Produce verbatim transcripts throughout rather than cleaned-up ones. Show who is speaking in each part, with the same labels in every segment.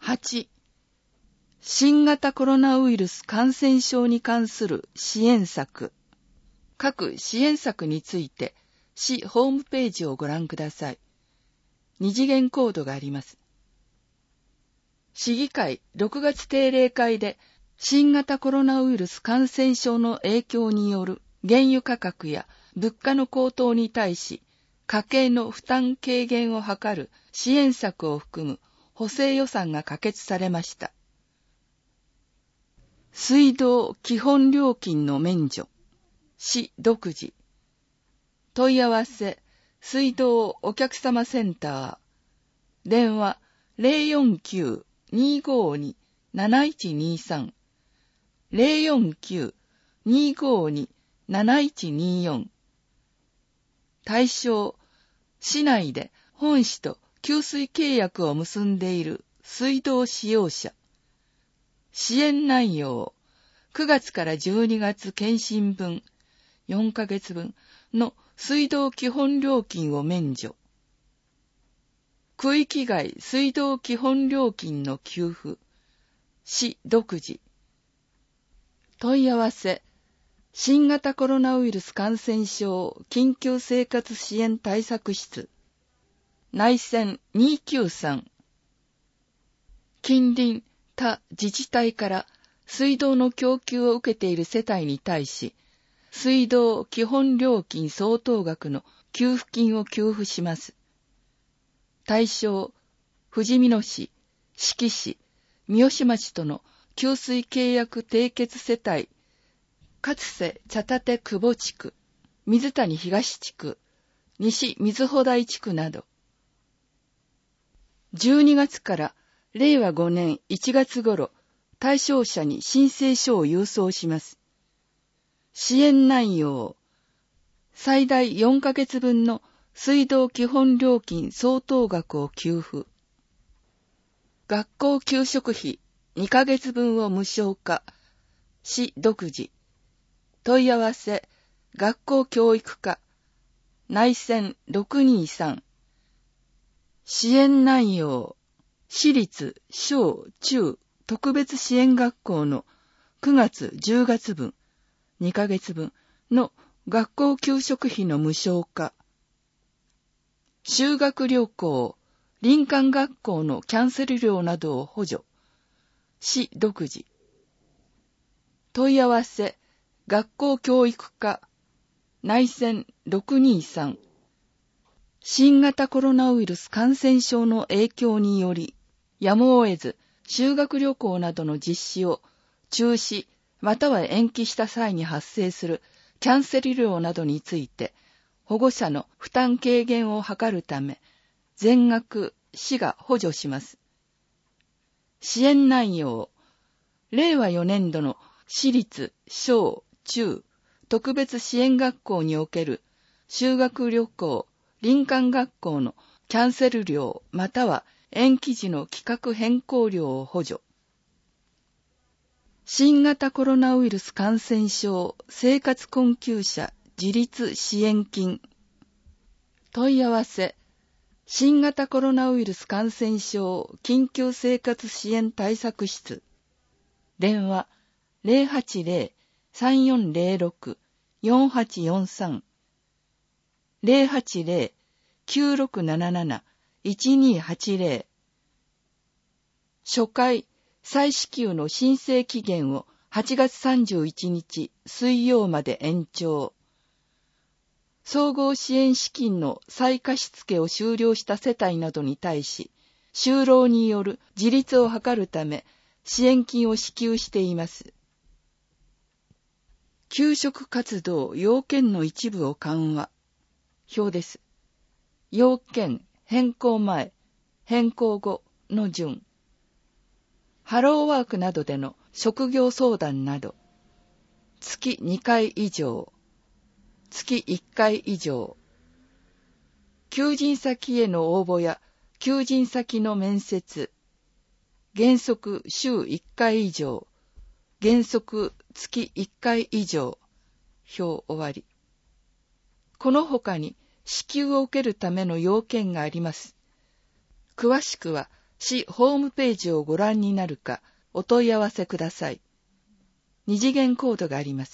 Speaker 1: はち、新型コロナウイルス感染症に関する支援策。各支援策について、市ホームページをご覧ください。二次元コードがあります。市議会ろくがつ定例会で、新型コロナウイルス感染症の影響による原油価格や物価の高騰に対し、家計の負担軽減を図る支援策を含む補正予算が可決されました。水道基本料金の免除、市独自。問い合わせ、水道お客様センター。電話 ゼロよんきゅう にーごーに なないちにーさん。ゼロよんきゅう にーごーに なないちにーよん。対象、市内で本市と給水契約を結んでいる水道使用者。支援内容、くがつからじゅうにがつ検診分、よんかげつぶんの水道基本料金を免除。区域外水道基本料金の給付、市独自。問い合わせ、新型コロナウイルス感染症緊急生活支援対策室、内線にーきゅうさん。近隣他自治体から水道の供給を受けている世帯に対し、水道基本料金相当額の給付金を給付します。対象、ふじみ野市、志木市、三好町との給水契約締結世帯、勝瀬茶立久保地区、水谷東地区、西水穂台地区など。じゅうにがつかられいわごねんいちがつ頃、対象者に申請書を郵送します。支援内容、最大よんかげつぶんの水道基本料金相当額を給付。学校給食費にかげつぶんを無償化。市独自。問い合わせ、学校教育課。内線ろくにーさん。支援内容、私立小中特別支援学校のくがつじゅうがつぶん、にかげつぶんの学校給食費の無償化。修学旅行、林間学校のキャンセル料などを補助。市独自。問い合わせ、学校教育課。内線ろくにーさん。新型コロナウイルス感染症の影響により、やむを得ず修学旅行などの実施を中止または延期した際に発生するキャンセル料などについて、保護者の負担軽減を図るため、全額市が補助します。支援内容、れいわよねんどの私立小中特別支援学校における修学旅行林間学校のキャンセル料または延期時の企画変更料を補助。新型コロナウイルス感染症生活困窮者自立支援金。問い合わせ、新型コロナウイルス感染症緊急生活支援対策室。電話 ゼロはちゼロ さんよんゼロろく よんはちよんさん ゼロはちゼロ きゅうろくなななな いちにはちゼロ。初回再支給の申請期限をはちがつさんじゅういちにち水曜まで延長。総合支援資金の再貸付を終了した世帯などに対し、就労による自立を図るため、支援金を支給しています。給食活動要件の一部を緩和。表です。要件、変更前、変更後の順。ハローワークなどでの職業相談など、月にかい以上、月いっかい以上、求人先への応募や求人先の面接、原則週いっかい以上、原則月いっかい以上、表終わり。この他に支給を受けるための要件があります。詳しくは市ホームページをご覧になるかお問い合わせください。二次元コードがあります。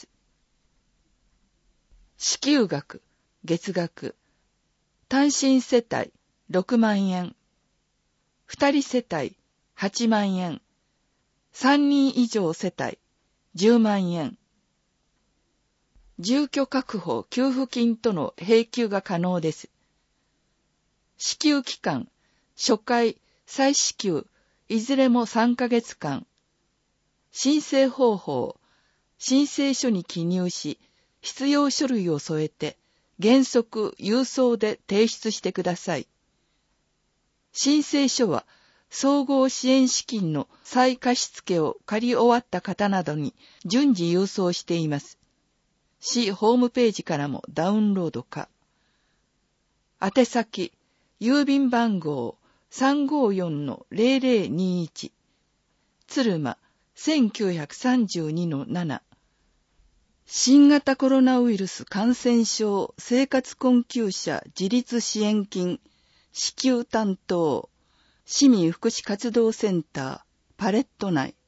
Speaker 1: 支給額、月額、単身世帯ろくまんえん、二人世帯はちまんえん、三人以上世帯じゅうまんえん。住居確保給付金との併給が可能です。支給期間、初回、再支給、いずれもさんかげつかん。申請方法、申請書に記入し、必要書類を添えて、原則郵送で提出してください。申請書は、総合支援資金の再貸付を借り終わった方などに順次郵送しています。市ホームページからもダウンロード可。宛先、郵便番号 さんごよんのゼロゼロにいち、鶴間 せんきゅうひゃくさんじゅうにのなな。新型コロナウイルス感染症生活困窮者自立支援金支給担当市民福祉活動センターパレット内